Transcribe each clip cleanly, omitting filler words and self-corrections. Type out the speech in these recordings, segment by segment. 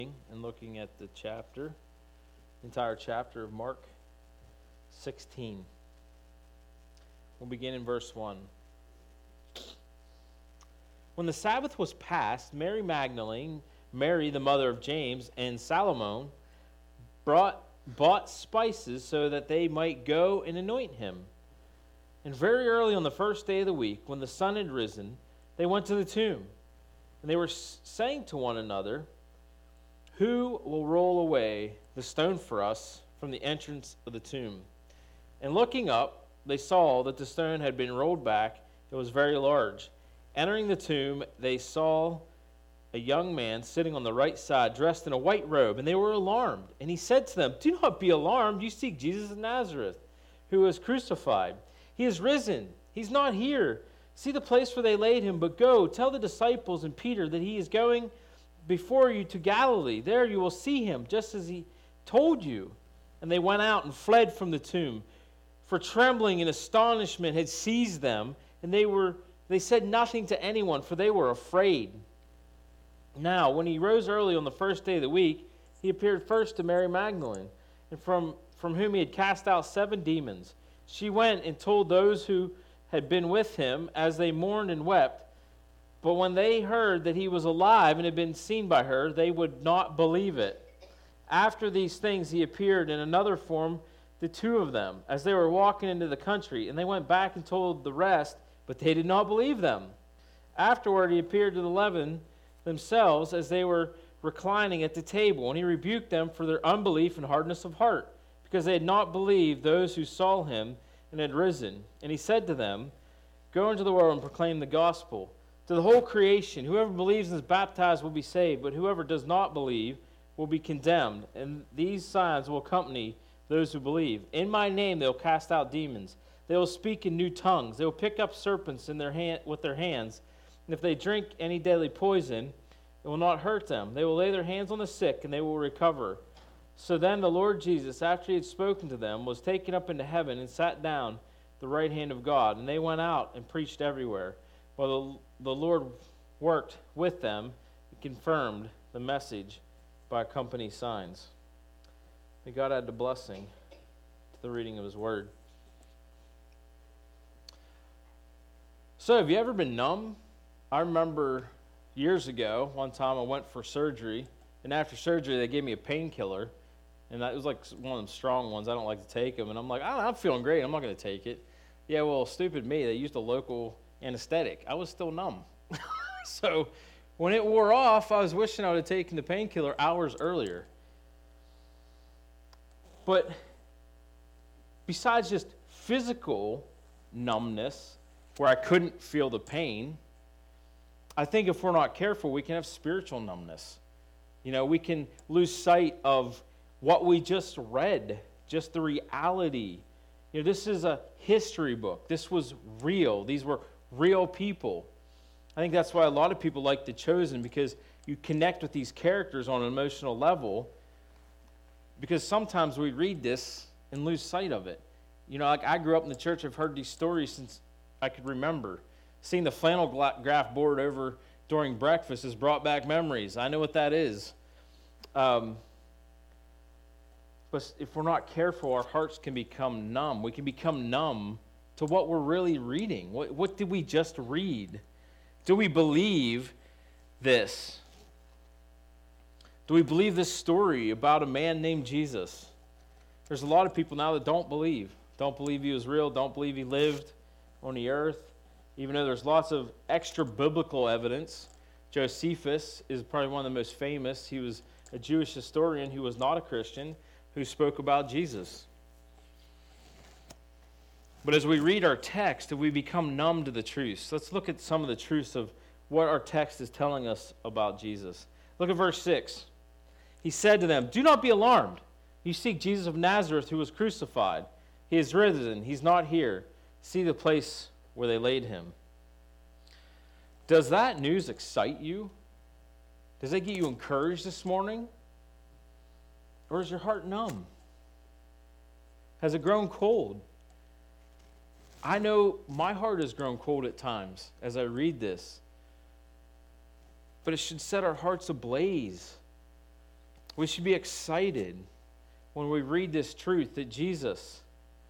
and looking at the entire chapter of Mark 16. We'll begin in verse 1. When the Sabbath was past, Mary Magdalene, Mary the mother of James, and Salome bought spices so that they might go and anoint him. And very early on the first day of the week, when the sun had risen, they went to the tomb. And they were saying to one another, "Who will roll away the stone for us from the entrance of the tomb?" And looking up, they saw that the stone had been rolled back. It was very large. Entering the tomb, they saw a young man sitting on the right side, dressed in a white robe, and they were alarmed. And he said to them, "Do not be alarmed. You seek Jesus of Nazareth, who was crucified. He is risen. He's not here. See the place where they laid him, but go, tell the disciples and Peter that he is going before you to Galilee. There you will see him, just as he told you." And they went out and fled from the tomb, for trembling and astonishment had seized them, and they said nothing to anyone, for they were afraid. Now, when he rose early on the first day of the week, he appeared first to Mary Magdalene, and from whom he had cast out 7 demons. She went and told those who had been with him, as they mourned and wept. But when they heard that he was alive and had been seen by her, they would not believe it. After these things he appeared in another form to 2 of them, as they were walking into the country, and they went back and told the rest, but they did not believe them. Afterward he appeared to the 11 themselves, as they were reclining at the table, and he rebuked them for their unbelief and hardness of heart, because they had not believed those who saw him and had risen. And he said to them, "Go into the world and proclaim the gospel to the whole creation. Whoever believes and is baptized will be saved, but whoever does not believe will be condemned. And these signs will accompany those who believe. In my name they will cast out demons. They will speak in new tongues. They will pick up serpents with their hands. And if they drink any deadly poison, it will not hurt them. They will lay their hands on the sick, and they will recover." So then the Lord Jesus, after he had spoken to them, was taken up into heaven and sat down at the right hand of God. And they went out and preached everywhere, while the Lord worked with them and confirmed the message by accompanying signs. May God add the blessing to the reading of his word. So, have you ever been numb? I remember years ago, one time I went for surgery, and after surgery they gave me a painkiller, and it was like one of them strong ones. I don't like to take them, and I'm like, I'm feeling great, I'm not going to take it. Yeah, well, stupid me, they used a local anesthetic. I was still numb. So, when it wore off, I was wishing I would have taken the painkiller hours earlier. But besides just physical numbness, where I couldn't feel the pain, I think if we're not careful, we can have spiritual numbness. We can lose sight of what we just read, just the reality. This is a history book. This was real. These were real people. I think that's why a lot of people like The Chosen, because you connect with these characters on an emotional level, because sometimes we read this and lose sight of it. Like I grew up in the church, I've heard these stories since I could remember. Seeing the flannel graph board over during breakfast has brought back memories. I know what that is. But if we're not careful, our hearts can become numb. We can become numb to what we're really reading. What did we just read? Do we believe this? Do we believe this story about a man named Jesus? There's a lot of people now that don't believe. Don't believe he was real. Don't believe he lived on the earth. Even though there's lots of extra biblical evidence. Josephus is probably one of the most famous. He was a Jewish historian who was not a Christian, who spoke about Jesus. But as we read our text, do we become numb to the truths? Let's look at some of the truths of what our text is telling us about Jesus. Look at verse 6. He said to them, "Do not be alarmed. You seek Jesus of Nazareth, who was crucified. He is risen. He's not here. See the place where they laid him." Does that news excite you? Does that get you encouraged this morning? Or is your heart numb? Has it grown cold? I know my heart has grown cold at times as I read this. But it should set our hearts ablaze. We should be excited when we read this truth that Jesus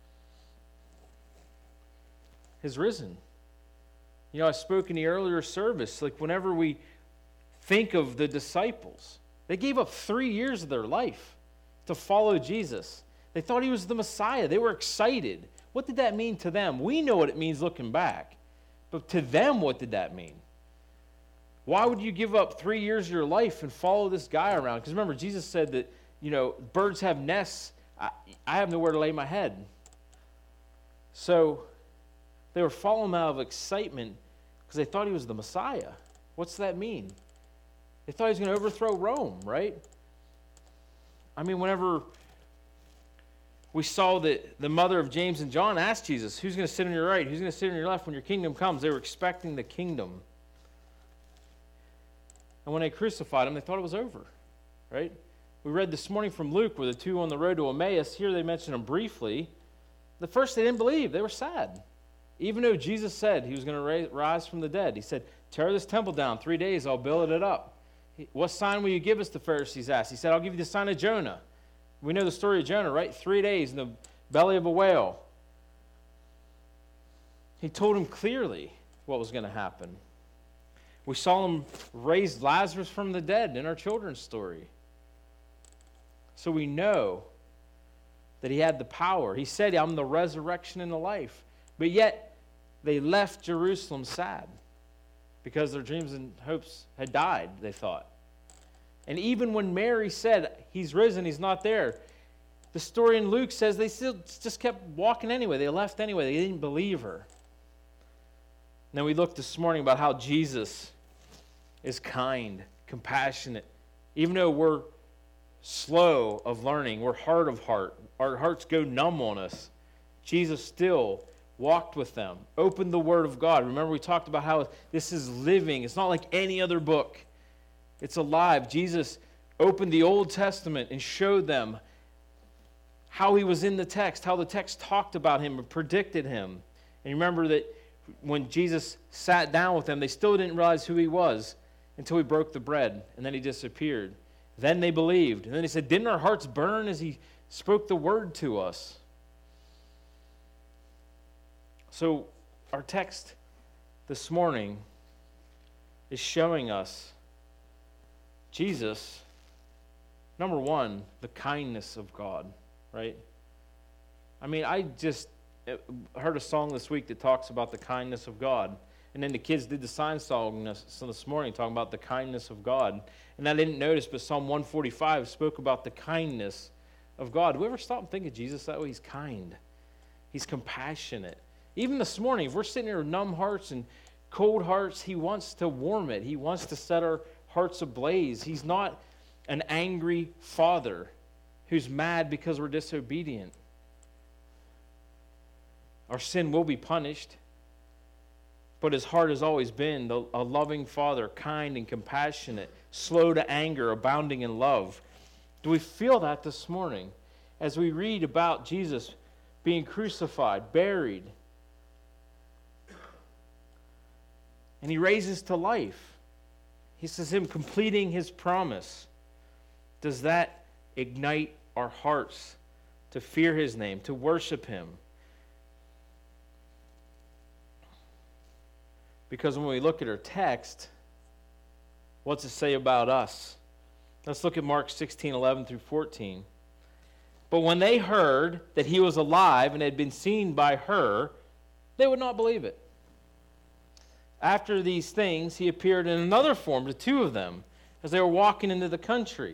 has risen. You know, I spoke in the earlier service, like whenever we think of the disciples, they gave up 3 years of their life to follow Jesus. They thought he was the Messiah. They were excited. What did that mean to them? We know what it means looking back. But to them, what did that mean? Why would you give up 3 years of your life and follow this guy around? Because remember, Jesus said that, you know, birds have nests. I have nowhere to lay my head. So they were following him out of excitement because they thought he was the Messiah. What's that mean? They thought he was going to overthrow Rome, right? I mean, whenever we saw that the mother of James and John asked Jesus, who's going to sit on your right? Who's going to sit on your left when your kingdom comes? They were expecting the kingdom. And when they crucified him, they thought it was over, right? We read this morning from Luke where the two on the road to Emmaus, here they mention him briefly. The first they didn't believe. They were sad. Even though Jesus said he was going to rise from the dead. He said, tear this temple down. 3 days, I'll build it up. What sign will you give us, the Pharisees asked. He said, I'll give you the sign of Jonah. We know the story of Jonah, right? 3 days in the belly of a whale. He told him clearly what was going to happen. We saw him raise Lazarus from the dead in our children's story. So we know that he had the power. He said, I'm the resurrection and the life. But yet, they left Jerusalem sad because their dreams and hopes had died, they thought. And even when Mary said, he's risen, he's not there, the story in Luke says they still just kept walking anyway. They left anyway. They didn't believe her. And then we looked this morning about how Jesus is kind, compassionate. Even though we're slow of learning, we're hard of heart, our hearts go numb on us, Jesus still walked with them, opened the Word of God. Remember we talked about how this is living. It's not like any other book. It's alive. Jesus opened the Old Testament and showed them how he was in the text, how the text talked about him and predicted him. And remember that when Jesus sat down with them, they still didn't realize who he was until he broke the bread, and then he disappeared. Then they believed. And then he said, didn't our hearts burn as he spoke the word to us? So our text this morning is showing us Jesus, number one, the kindness of God, right? I mean, I just heard a song this week that talks about the kindness of God. And then the kids did the sign song this morning talking about the kindness of God. And I didn't notice, but Psalm 145 spoke about the kindness of God. Do we ever stop and think of Jesus that way? He's kind. He's compassionate. Even this morning, if we're sitting here with numb hearts and cold hearts, he wants to warm it. He wants to set our hearts ablaze. He's not an angry father who's mad because we're disobedient. Our sin will be punished, but his heart has always been a loving father, kind and compassionate, slow to anger, abounding in love. Do we feel that this morning as we read about Jesus being crucified, buried, and he raises to life? He says him completing his promise. Does that ignite our hearts to fear his name, to worship him? Because when we look at our text, what's it say about us? Let's look at Mark 16:11 through 14. But when they heard that he was alive and had been seen by her, they would not believe it. After these things, he appeared in another form to two of them as they were walking into the country.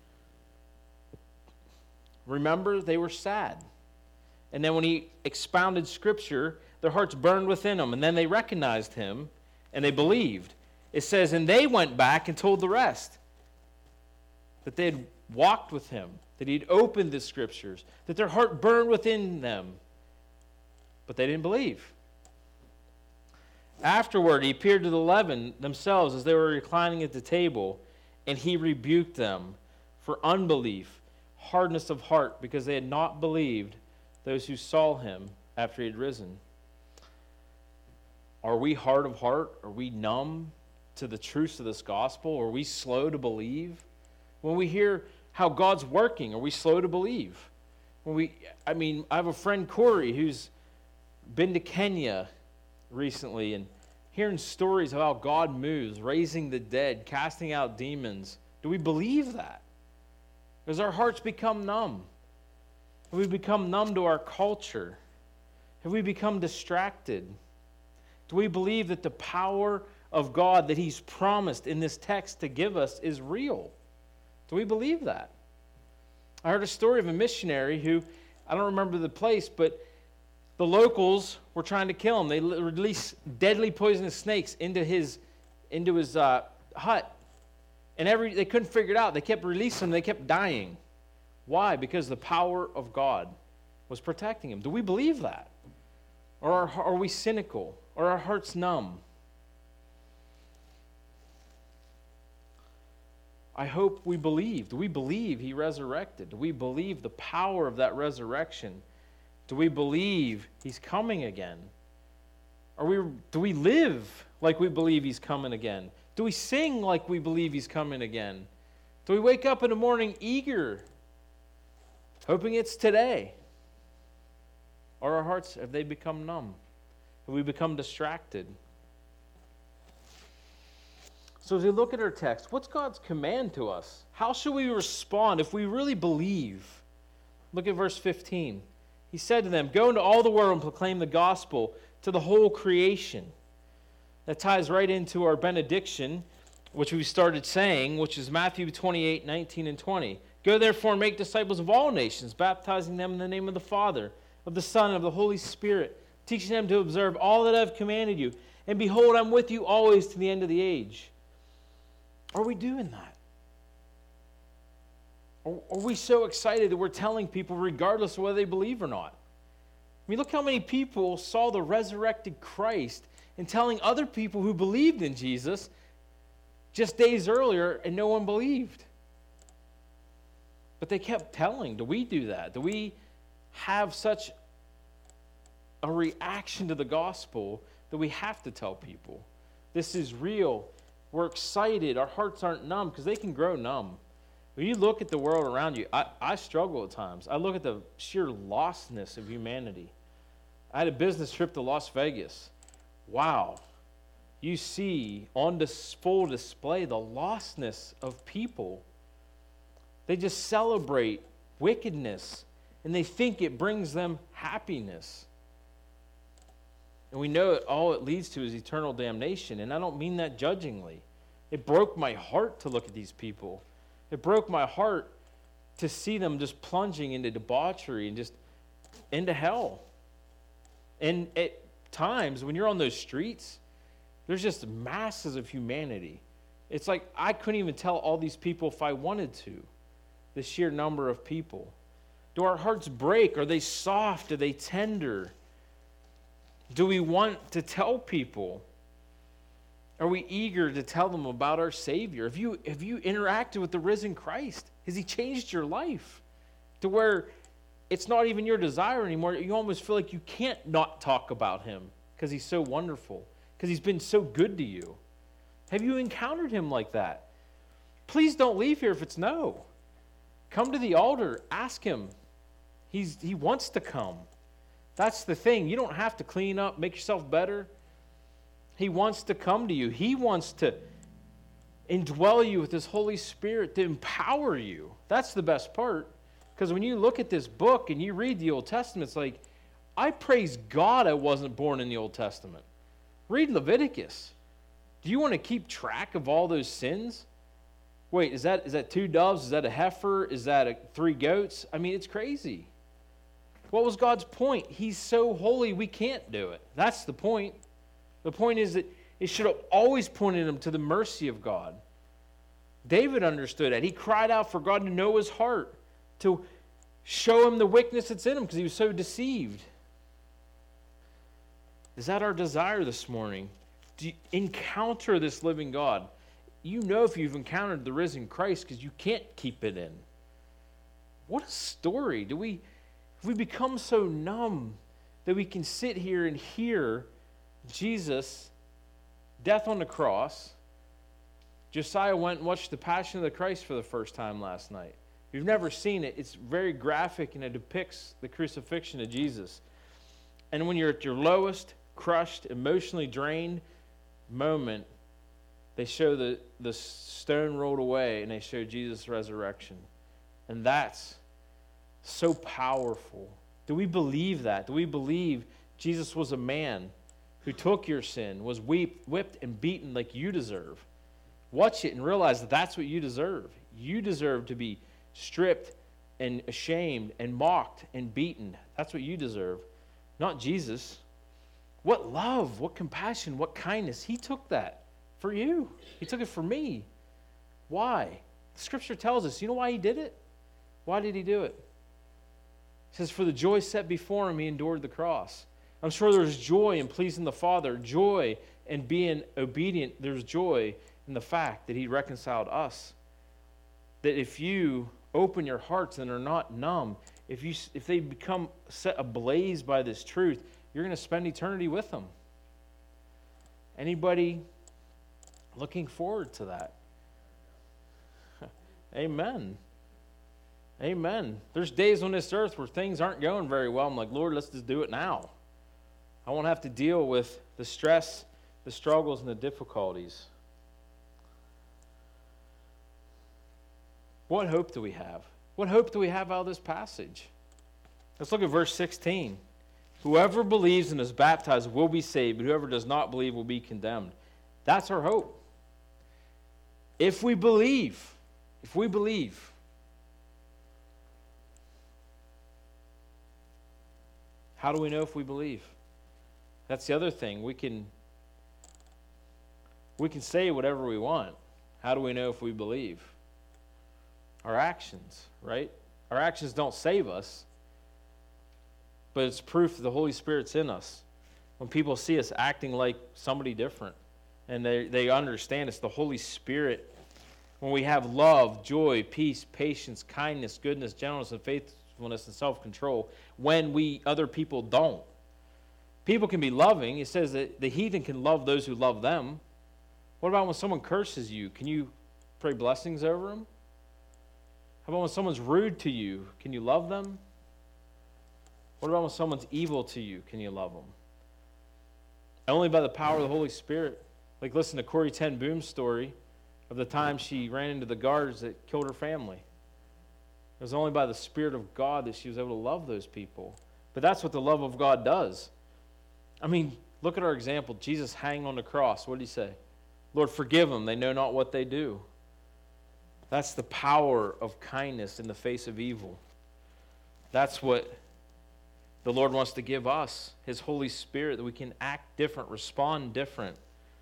Remember, they were sad. And then when he expounded Scripture, their hearts burned within them, and then they recognized him, and they believed. It says, and they went back and told the rest that they had walked with him, that he'd opened the Scriptures, that their heart burned within them, but they didn't believe. Afterward, he appeared to the 11 themselves as they were reclining at the table, and he rebuked them for unbelief, hardness of heart, because they had not believed those who saw him after he had risen. Are we hard of heart? Are we numb to the truths of this gospel? Are we slow to believe? When we hear how God's working? Are we slow to believe? I have a friend, Corey, who's been to Kenya recently and hearing stories of how God moves, raising the dead, casting out demons. Do we believe that? Does our hearts become numb? Have we become numb to our culture? Have we become distracted? Do we believe that the power of God that He's promised in this text to give us is real? Do we believe that? I heard a story of a missionary who, I don't remember the place, but the locals were trying to kill him. They released deadly poisonous snakes into his hut. And they couldn't figure it out. They kept releasing them. They kept dying. Why? Because the power of God was protecting him. Do we believe that? Or are we cynical? Or are our hearts numb? I hope we believe. Do we believe He resurrected? Do we believe the power of that resurrection? Do we believe He's coming again? Do we live like we believe He's coming again? Do we sing like we believe He's coming again? Do we wake up in the morning eager, hoping it's today? Or our hearts, have they become numb? Have we become distracted? So as we look at our text, what's God's command to us? How should we respond if we really believe? Look at verse 15. He said to them, "Go into all the world and proclaim the gospel to the whole creation." That ties right into our benediction, which we started saying, which is Matthew 28, 19 and 20. "Go therefore and make disciples of all nations, baptizing them in the name of the Father, of the Son, and of the Holy Spirit, teaching them to observe all that I have commanded you. And behold, I'm with you always to the end of the age." Are we doing that? Are we so excited that we're telling people regardless of whether they believe or not? I mean, look how many people saw the resurrected Christ and telling other people who believed in Jesus just days earlier and no one believed. But they kept telling. Do we do that? Do we have such a reaction to the gospel that we have to tell people this is real? We're excited. Our hearts aren't numb, because they can grow numb. When you look at the world around you, I struggle at times. I look at the sheer lostness of humanity. I had a business trip to Las Vegas. Wow. You see on full display the lostness of people. They just celebrate wickedness, and they think it brings them happiness. And we know all it leads to is eternal damnation. And I don't mean that judgingly. It broke my heart to look at these people. It broke my heart to see them just plunging into debauchery and just into hell. And at times, when you're on those streets, there's just masses of humanity. It's like I couldn't even tell all these people if I wanted to, the sheer number of people. Do our hearts break? Are they soft? Are they tender? Do we want to tell people? Are we eager to tell them about our Savior? Have you interacted with the risen Christ? Has He changed your life to where it's not even your desire anymore? You almost feel like you can't not talk about Him because He's so wonderful, because He's been so good to you. Have you encountered Him like that? Please don't leave here if it's no. Come to the altar. Ask Him. He wants to come. That's the thing. You don't have to clean up, make yourself better. He wants to come to you. He wants to indwell you with His Holy Spirit to empower you. That's the best part. Because when you look at this book and you read the Old Testament, it's like, I praise God I wasn't born in the Old Testament. Read Leviticus. Do you want to keep track of all those sins? Wait, is that 2 doves? Is that a heifer? Is that 3 goats? I mean, it's crazy. What was God's point? He's so holy we can't do it. That's the point. The point is that it should have always pointed him to the mercy of God. David understood that. He cried out for God to know his heart, to show him the weakness that's in him because he was so deceived. Is that our desire this morning? Do you encounter this living God? You know if you've encountered the risen Christ because you can't keep it in. What a story. Have we become so numb that we can sit here and hear Jesus' death on the cross? Josiah went and watched the Passion of the Christ for the first time last night. If you've never seen it, it's very graphic and it depicts the crucifixion of Jesus. And when you're at your lowest, crushed, emotionally drained moment, they show the stone rolled away and they show Jesus' resurrection. And that's so powerful. Do we believe that? Do we believe Jesus was a man who took your sin, was whipped and beaten like you deserve? Watch it and realize that that's what you deserve. You deserve to be stripped and ashamed and mocked and beaten. That's what you deserve, not Jesus. What love, what compassion, what kindness. He took that for you. He took it for me. Why? Scripture tells us. You know why he did it? Why did he do it? It says, for the joy set before him, he endured the cross. I'm sure there's joy in pleasing the Father, joy in being obedient. There's joy in the fact that he reconciled us. That if you open your hearts and are not numb, if they become set ablaze by this truth, you're going to spend eternity with him. Anybody looking forward to that? Amen. Amen. There's days on this earth where things aren't going very well. I'm like, Lord, let's just do it now. I won't have to deal with the stress, the struggles, and the difficulties. What hope do we have? What hope do we have out of this passage? Let's look at verse 16. Whoever believes and is baptized will be saved, but whoever does not believe will be condemned. That's our hope. If we believe, how do we know if we believe? That's the other thing. We can say whatever we want. How do we know if we believe? Our actions, right? Our actions don't save us, but it's proof that the Holy Spirit's in us. When people see us acting like somebody different, and they understand it's the Holy Spirit. When we have love, joy, peace, patience, kindness, goodness, gentleness, and faithfulness, and self-control, when other people don't. People can be loving. It says that the heathen can love those who love them. What about when someone curses you? Can you pray blessings over them? How about when someone's rude to you? Can you love them? What about when someone's evil to you? Can you love them? Only by the power of the Holy Spirit. Like listen to Corrie ten Boom's story of the time she ran into the guards that killed her family. It was only by the Spirit of God that she was able to love those people. But that's what the love of God does. I mean, look at our example. Jesus hanging on the cross. What did he say? Lord, forgive them. They know not what they do. That's the power of kindness in the face of evil. That's what the Lord wants to give us, his Holy Spirit, that we can act different, respond different.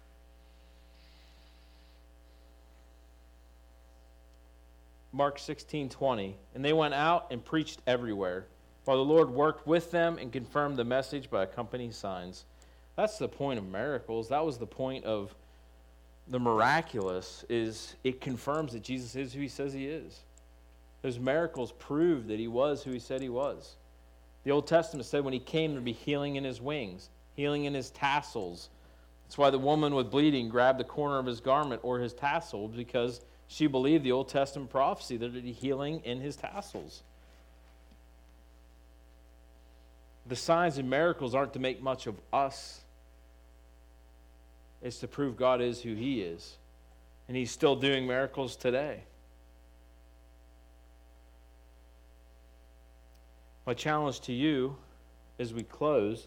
Mark 16:20, and they went out and preached everywhere, while the Lord worked with them and confirmed the message by accompanying signs. That's the point of miracles. That was the point of the miraculous, is it confirms that Jesus is who he says he is. Those miracles prove that he was who he said he was. The Old Testament said when he came, there'd be healing in his wings, healing in his tassels. That's why the woman with bleeding grabbed the corner of his garment or his tassel, because she believed the Old Testament prophecy that there'd be healing in his tassels. The signs and miracles aren't to make much of us. It's to prove God is who he is. And he's still doing miracles today. My challenge to you as we close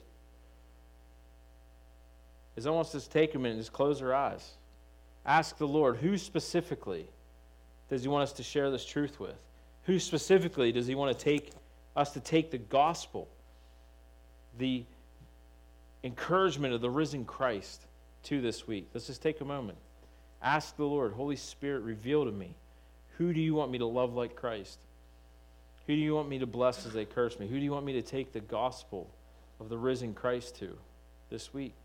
is I want us to take a minute and just close our eyes. Ask the Lord, who specifically does he want us to share this truth with? Who specifically does he want to take us to take the gospel, the encouragement of the risen Christ to this week? Let's just take a moment. Ask the Lord, Holy Spirit, reveal to me, who do you want me to love like Christ? Who do you want me to bless as they curse me? Who do you want me to take the gospel of the risen Christ to this week?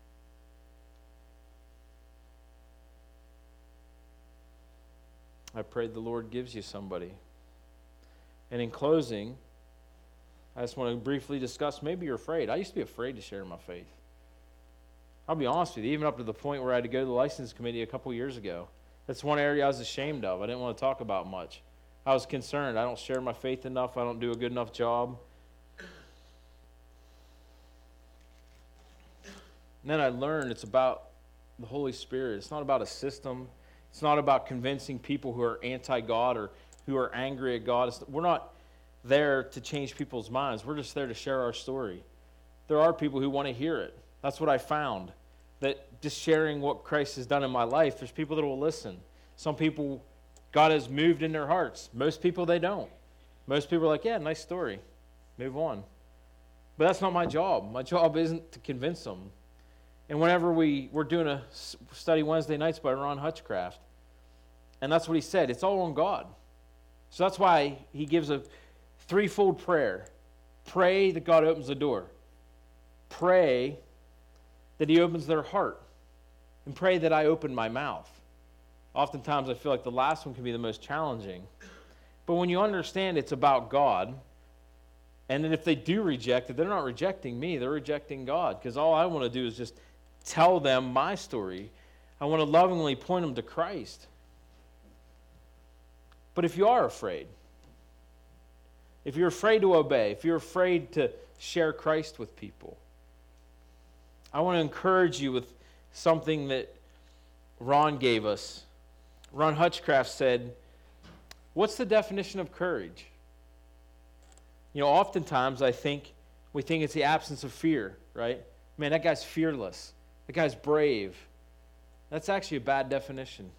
I pray the Lord gives you somebody. And in closing, I just want to briefly discuss, maybe you're afraid. I used to be afraid to share my faith. I'll be honest with you, even up to the point where I had to go to the license committee a couple years ago. That's one area I was ashamed of. I didn't want to talk about much. I was concerned. I don't share my faith enough. I don't do a good enough job. And then I learned it's about the Holy Spirit. It's not about a system. It's not about convincing people who are anti-God or who are angry at God. We're not there to change people's minds. We're just there to share our story. There are people who want to hear it. That's what I found. That just sharing what Christ has done in my life, there's people that will listen. Some people, God has moved in their hearts. Most people, they don't. Most people are like, yeah, nice story. Move on. But that's not my job. My job isn't to convince them. And whenever we're doing a study Wednesday nights by Ron Hutchcraft, and that's what he said, it's all on God. So that's why he gives a threefold prayer. Pray that God opens the door. Pray that he opens their heart. And pray that I open my mouth. Oftentimes I feel like the last one can be the most challenging. But when you understand it's about God, and then if they do reject it, they're not rejecting me, they're rejecting God. Because all I want to do is just tell them my story. I want to lovingly point them to Christ. But if you are afraid, if you're afraid to obey, if you're afraid to share Christ with people, I want to encourage you with something that Ron gave us. Ron Hutchcraft said, what's the definition of courage? You know, oftentimes we think it's the absence of fear, right? Man, that guy's fearless. That guy's brave. That's actually a bad definition.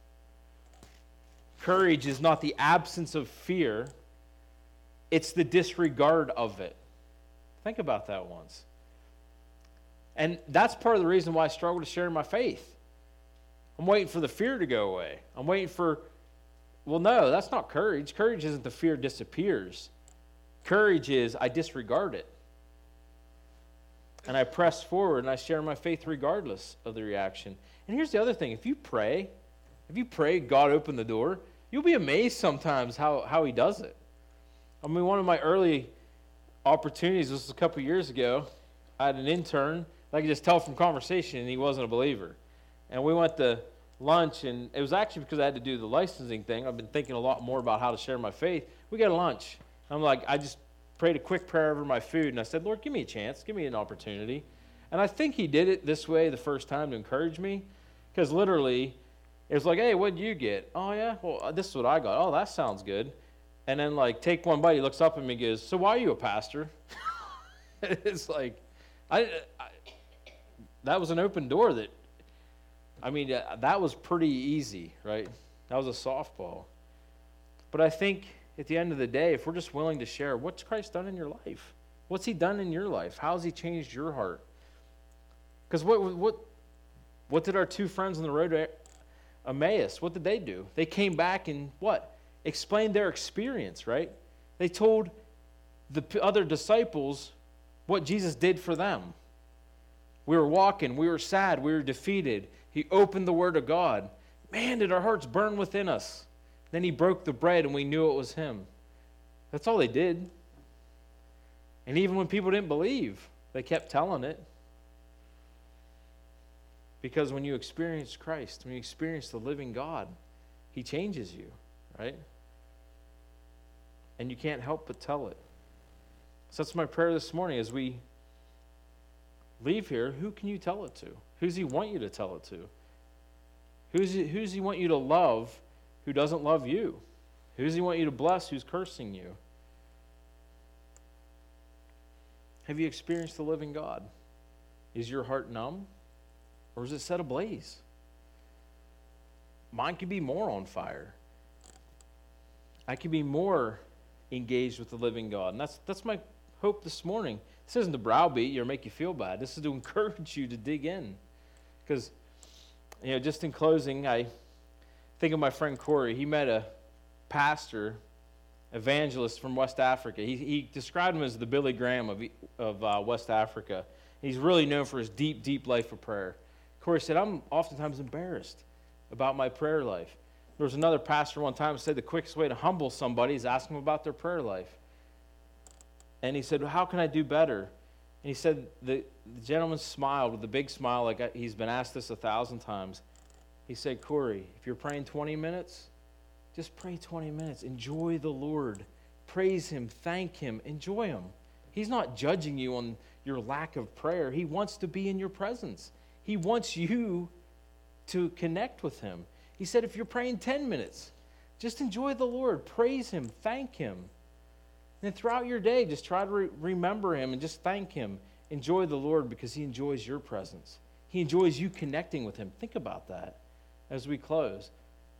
Courage is not the absence of fear. It's the disregard of it. Think about that once. And that's part of the reason why I struggle to share my faith. I'm waiting for the fear to go away. I'm waiting for, well, no, that's not courage. Courage isn't the fear disappears. Courage is I disregard it. And I press forward and I share my faith regardless of the reaction. And here's the other thing. If you pray, God open the door, you'll be amazed sometimes how he does it. I mean, one of my early opportunities, this was a couple years ago, I had an intern, I could just tell from conversation he wasn't a believer. And we went to lunch, and it was actually because I had to do the licensing thing. I've been thinking a lot more about how to share my faith. We got lunch. I'm like, I just prayed a quick prayer over my food, and I said, Lord, give me a chance. Give me an opportunity. And I think he did it this way the first time to encourage me, because literally it was like, hey, what did you get? Oh, yeah? Well, this is what I got. Oh, that sounds good. And then, like, take one bite. He looks up at me and goes, so why are you a pastor? It's like, that was an open door that, that was pretty easy, right? That was a softball. But I think at the end of the day, if we're just willing to share, what's Christ done in your life? What's he done in your life? How has he changed your heart? Because what did our two friends on the road to Emmaus, what did they do? They came back and what? Explained their experience, right? They told the other disciples what Jesus did for them. We were walking, we were sad, we were defeated. He opened the Word of God. Man, did our hearts burn within us. Then he broke the bread and we knew it was him. That's all they did. And even when people didn't believe, they kept telling it. Because when you experience Christ, when you experience the living God, he changes you, right? And you can't help but tell it. So that's my prayer this morning as we leave here. Who can you tell it to? Who does he want you to tell it to? Who does he want you to love who doesn't love you? Who does he want you to bless who's cursing you? Have you experienced the living God? Is your heart numb? Or is it set ablaze? Mine could be more on fire. I could be more engaged with the living God. And that's my hope this morning. This isn't to browbeat you or make you feel bad. This is to encourage you to dig in. Because, just in closing, I think of my friend Corey. He met a pastor, evangelist from West Africa. He described him as the Billy Graham of West Africa. He's really known for his deep, deep life of prayer. Corey said, I'm oftentimes embarrassed about my prayer life. There was another pastor one time who said the quickest way to humble somebody is ask them about their prayer life. And he said, well, how can I do better? And he said, the gentleman smiled with a big smile, like he's been asked this 1,000 times. He said, Corey, if you're praying 20 minutes, Just pray 20 minutes. Enjoy the Lord. Praise him. Thank him. Enjoy him. He's not judging you on your lack of prayer. He wants to be in your presence. He wants you to connect with him. He said if you're praying 10 minutes, just enjoy the Lord. Praise him. Thank him. And throughout your day, just try to remember him and just thank him. Enjoy the Lord because he enjoys your presence. He enjoys you connecting with him. Think about that as we close.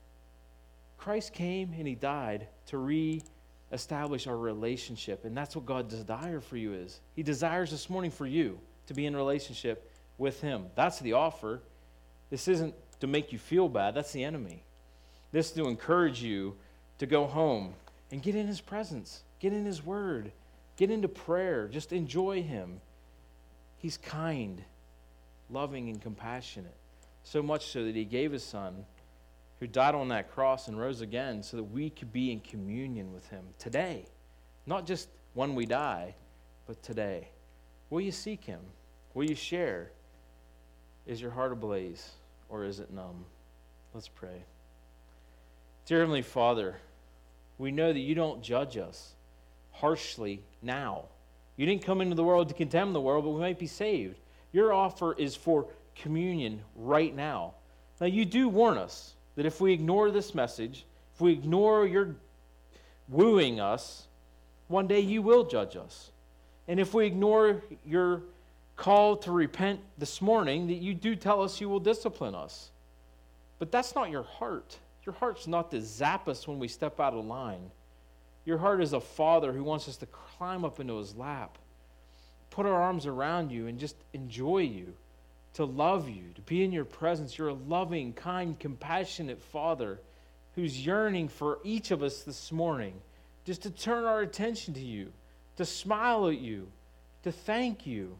Christ came and he died to reestablish our relationship. And that's what God's desire for you is. He desires this morning for you to be in relationship with him. That's the offer. This isn't to make you feel bad. That's the enemy. This is to encourage you to go home and get in his presence. Get in his word. Get into prayer. Just enjoy him. He's kind, loving, and compassionate. So much so that he gave his son, who died on that cross and rose again so that we could be in communion with him today. Not just when we die, but today. Will you seek him? Will you share? Is your heart ablaze or is it numb? Let's pray. Dear Heavenly Father, we know that you don't judge us harshly now. You didn't come into the world to condemn the world, but we might be saved. Your offer is for communion right now. Now, you do warn us that if we ignore this message, if we ignore your wooing us, one day you will judge us. And if we ignore your call to repent this morning, that you do tell us you will discipline us. But that's not your heart. Your heart's not to zap us when we step out of line. Your heart is a father who wants us to climb up into his lap, put our arms around you and just enjoy you, to love you, to be in your presence. You're a loving, kind, compassionate father who's yearning for each of us this morning just to turn our attention to you, to smile at you, to thank you,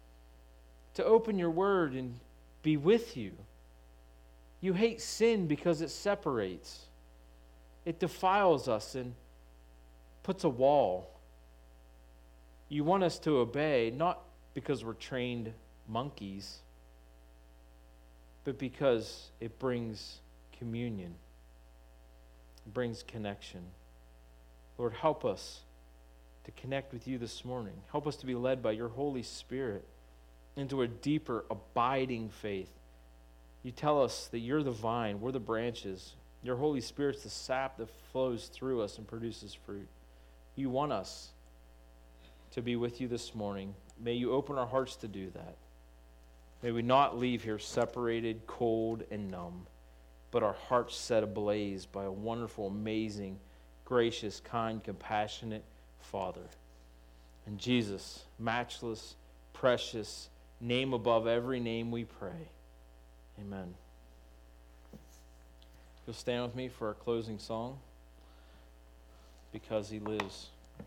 to open your word and be with you. You hate sin because it separates. It defiles us and puts a wall. You want us to obey, not because we're trained monkeys, but because it brings communion. It brings connection. Lord, help us to connect with you this morning. Help us to be led by your Holy Spirit into a deeper, abiding faith. You tell us that you're the vine, we're the branches. Your Holy Spirit's the sap that flows through us and produces fruit. You want us to be with you this morning. May you open our hearts to do that. May we not leave here separated, cold, and numb, but our hearts set ablaze by a wonderful, amazing, gracious, kind, compassionate Father. In Jesus' matchless, precious name above every name we pray. Amen. You'll stand with me for our closing song, Because He Lives.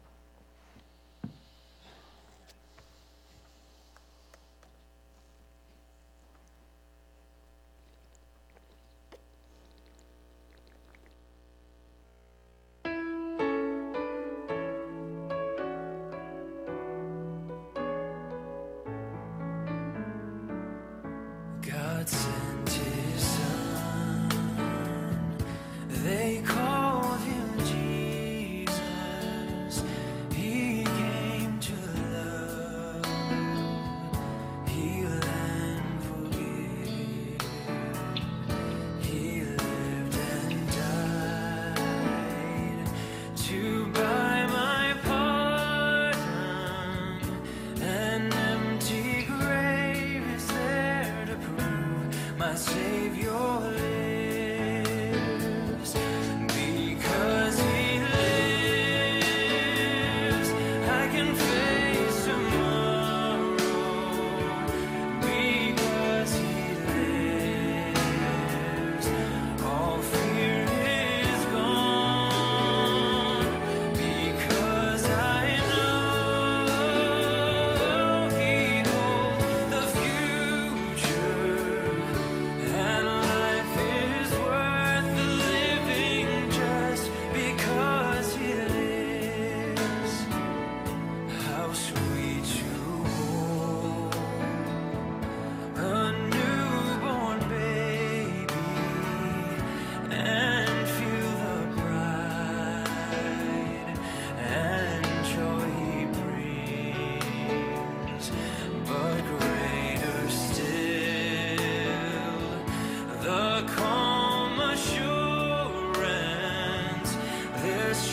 God sent His Son, they called Him Jesus,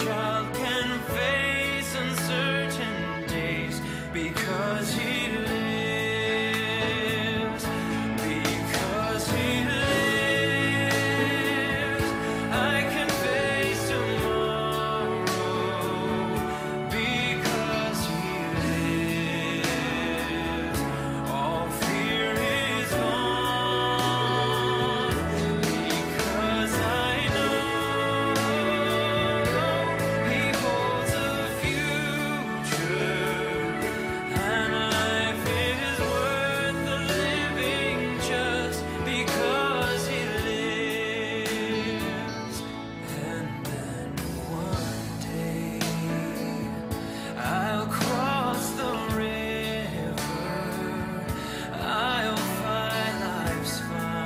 child can face uncertain days because he lives. Because he lives, I can face tomorrow. Because he lives, all fear is gone. Because I know he holds a future, and life is worth the living just because he lives. And then one day I'll cross the river, I'll find life's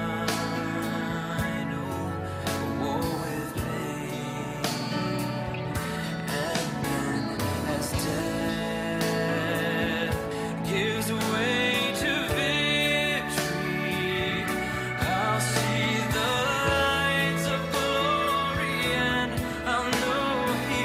final war with pain. And then as death gives way to victory, I'll see the lights of glory, and I'll know he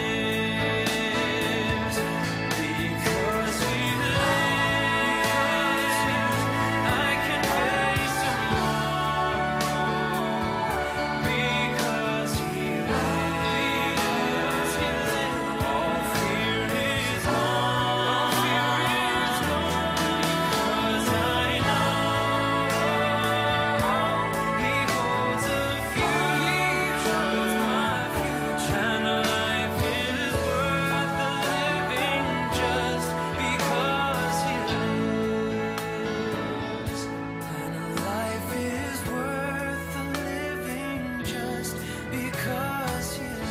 lives. Because he lives, I can face tomorrow. Because he lives, all fear is gone. Because I know he holds a future, and life is worth the living just because he lives. And life is worth the living just because he lives.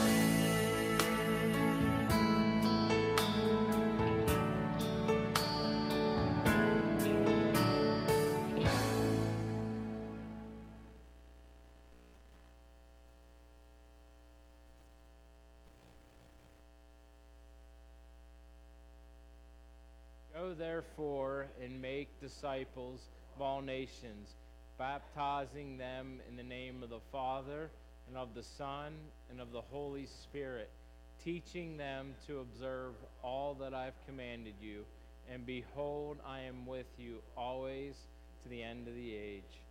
Go therefore and make disciples of all nations, baptizing them in the name of the Father, and of the Son, and of the Holy Spirit, teaching them to observe all that I've commanded you. And behold, I am with you always to the end of the age.